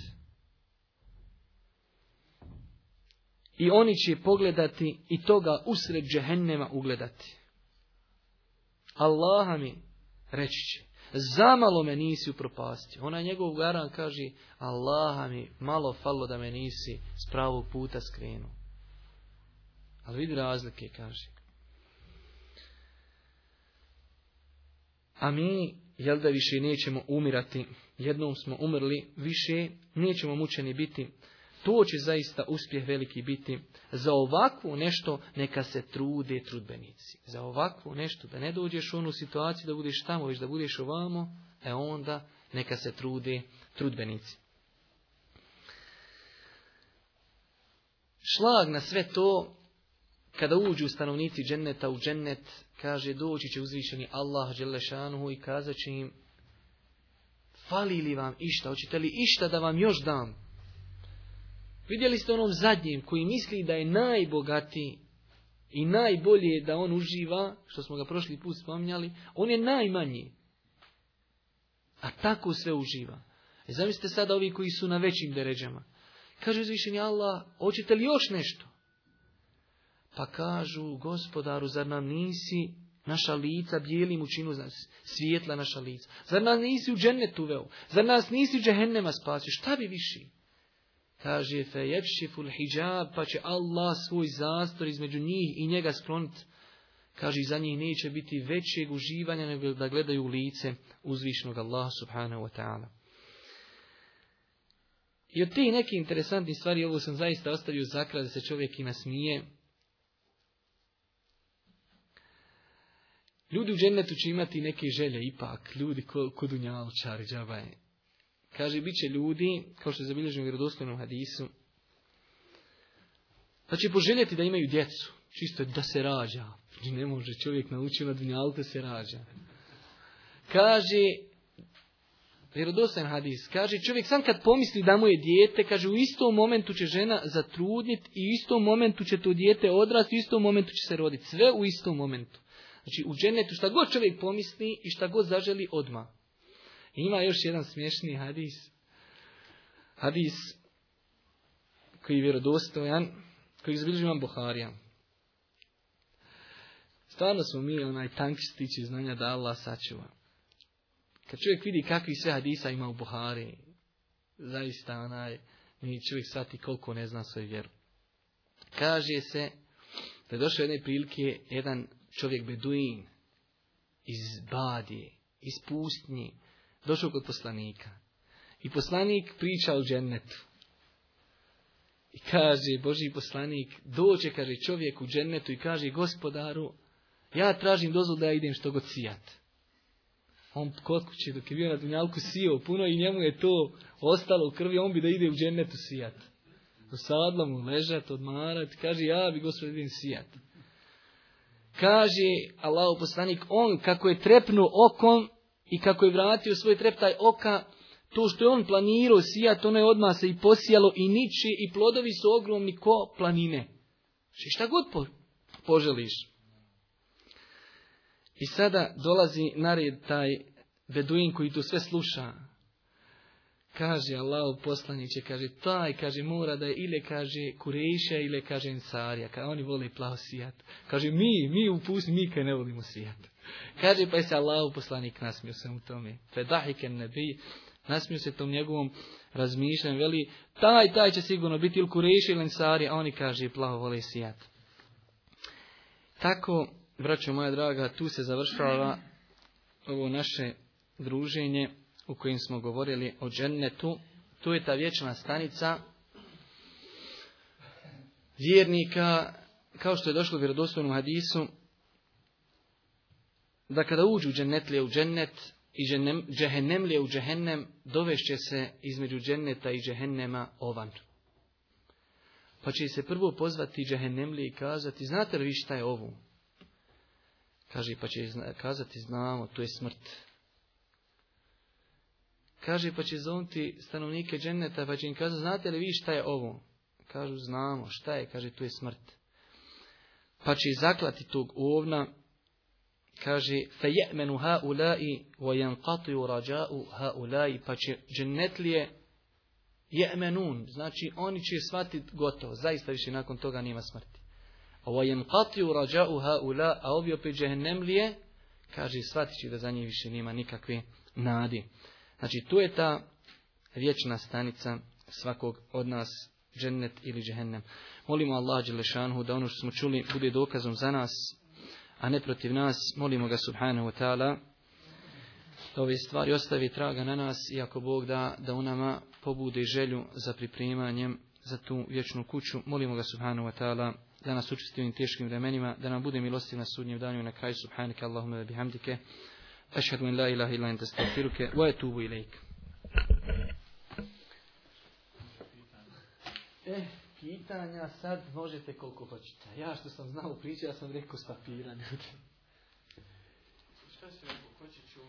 I oni će pogledati i toga usred džehennema ugledati. Allaha mi reći će, zamalo me nisi upropastio. Onaj njegov garan kaže, Allaha mi malo falo da me nisi s pravog puta skrenuo. Ali vidi razlike, kaže. A mi, jel da više nećemo umirati, jednom smo umrli, više nećemo mučeni biti. To će zaista uspjeh veliki biti. Za ovakvo nešto neka se trude trudbenici. Za ovakvo nešto, da ne dođeš u onu situaciju da budeš tamo, već da budeš ovamo, onda neka se trude trudbenici. Šlag na sve to, kada uđu stanovnici dženneta u džennet, kaže, doći će uzvišeni Allah dželle šanuhu i kazat će im, fali li vam išta, hoćete li išta da vam još dam? Vidjeli ste onom zadnjem koji misli da je najbogatiji i najbolje da on uživa, što smo ga prošli put spominjali, on je najmanji. A tako sve uživa. I zamislite sada ovi koji su na većim deređama. Kaže uzvišeni Allah, hoćete li još nešto? Pa kažu, gospodaru, zar nam nisi naša lica bijelim učinu svijetla naša lica? Zar nas nisi u džennet uveo? Zar nas nisi u džehennema spasio? Šta bi više? Kaže, fe jebšiful hijab, pa će Allah svoj zastor između njih i njega skloniti. Kaže, za njih neće biti većeg uživanja nego da gledaju u lice uzvišenog Allaha subhanahu wa ta'ala. I od tih nekih interesantnih stvari, ovo sam zaista ostavio za kraj da se čovjek i nasmije. Ljudi u džennetu će imati neke želje ipak, ljudi kod dunjalčari, džabaje. Kaže, bit će ljudi, kao što je zabilježeno u vjerodostojnom hadisu, da će poželjeti da imaju djecu, čisto da se rađa. Ne može čovjek naučiti na dunjalku da se rađa. Kaže, vjerodostojan hadis, kaže, čovjek sam kad pomisli da mu je dijete, kaže, u istom momentu će žena zatrudniti i u istom momentu će to dijete odrasti, u istom momentu će se roditi. Sve u istom momentu. Znači, u džennetu šta god čovjek pomisli i šta god zaželi odmah. Ima još jedan smiješni hadis. Hadis koji je vjerodostojan, koji zabilježi Imam Buharija. Stvarno smo mi tanki stići znanja da Allah sačuva. Kad čovjek vidi kakvi sve hadisa ima u Buhari, zaista mi čovjek shvati koliko ne zna svoju vjeru. Kaže se da je došao jedne prilike jedan čovjek beduin iz Badije, iz pustinje, došao kod poslanika. I poslanik priča o džennetu. I kaže, Božji poslanik, dođe, kaže, čovjek u džennetu i kaže, gospodaru, ja tražim dozvolu da ja idem što god sijat. On kod kuće, dok je bio na dunjalku, sijao puno i njemu je to ostalo u krvi, on bi da ide u džennetu sijat. U sadlamu ležat, odmarat, kaže, ja bi gospod idem sijat. Kaže Allahov poslanik, on kako je trepnuo okom i kako je vratio svoj treptaj oka, to što je on planirao sijat, ono je odmah se i posijalo i niče i plodovi su ogromni ko planine. Šta god poželiš. I sada dolazi na red taj beduin koji to sve sluša. Kaže Allahov poslaniće, kaže taj, kaže mora da je ile, kaže Kurejša ile, kaže Ensarija, kaže oni vole plavo sijat. Kaže mi u pusti, mi kaj ne volimo sijat. Kaže pa je se Allahov poslanik nasmio se u tome. Fedahiken nebi, nasmio se tom njegovom razmišljanju, veli taj će sigurno biti ili Kurejša ili Ensarija, a oni kaže plavo vole sijat. Tako, braćo moja draga, tu se završava ovo naše druženje u kojem smo govorili o džennetu. Tu je ta vječna stanica vjernika, kao što je došlo u vjerodostojnom hadisu, da kada uđu džennetlije u džennet i džehennemlije u džehennem, dovešće se između dženneta i džehennema ovan. Pa će se prvo pozvati džehennemlije i kazati, znate li vi šta je ovo? Kaže, pa će kazati, znamo, to je smrt. Kaže, pa će zovnuti stanovnike dženneta, pa će im kazati, znate li vi šta je ovo? Kažu, znamo, šta je? Kaže, to je smrt. Pa će zaklati tog ovna, kaže, فَيَأْمَنُ هَؤُلَاءِ وَيَنْقَطِيُ رَجَاءُ هَؤُلَاءِ, pa će džennetlije je'menun, znači oni će shvatiti gotovo, zaista više nakon toga nema smrti. وَيَنْقَطِيُ رَجَاءُ هَؤُلَاءِ, a ovi opet džehennemlije, kaže, shvatit će da za njih više nema nikakve nadi. Znači, tu je ta vječna stanica svakog od nas, džennet ili džehennem. Molimo Allah dželešanhu da ono što smo čuli bude dokazom za nas, a ne protiv nas. Molimo ga subhanahu wa ta'ala da ove stvari ostavi traga na nas i ako Bog da u nama pobude želju za pripremanjem za tu vječnu kuću. Molimo ga subhanahu wa ta'ala da nas učesti u ovim teškim vremenima, da nam bude milostiv na sudnjem danu i na kraju. Subhanaka Allahumma wa bihamdike, ašhadu an la ilaha illa anta astaghfiruke wa atubu ilaik. Pitanja sad možete koliko hoćete. Ja što sam znao pričati, ja sam rekao s papira. Šta si rekao, ko će čuvati?